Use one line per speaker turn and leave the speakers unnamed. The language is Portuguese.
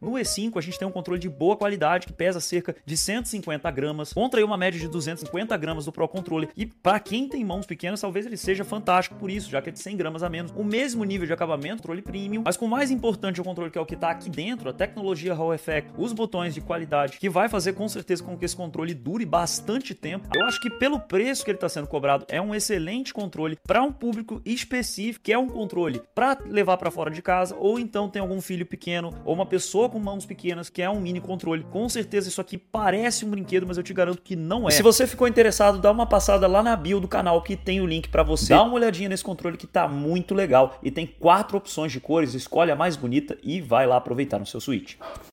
No E5 a gente tem um controle de boa qualidade que pesa cerca de 150 gramas, contra aí uma média de 250 gramas do Pro Controller, e para quem tem mãos pequenas talvez ele seja fantástico por isso, já que é de 100 gramas a menos. O mesmo nível de acabamento, controle premium, mas com o mais importante o controle, que é o que está aqui dentro, a tecnologia Hall Effect, os botões de qualidade, que vai fazer com certeza com que esse controle dure bastante tempo. Eu acho que pelo preço que ele está sendo cobrado, é um excelente controle para um público específico, que é um controle para levar para fora de casa, ou então tem algum filho pequeno, ou uma pessoa com mãos pequenas, que é um mini controle. Com certeza isso aqui parece um brinquedo, mas eu te garanto que não é. Se você ficou interessado, dá uma passada lá na bio do canal que tem o link para você. Dá uma olhadinha nesse controle que tá muito legal e tem 4 opções de cores, escolhe a mais bonita e vai lá aproveitar no seu Switch.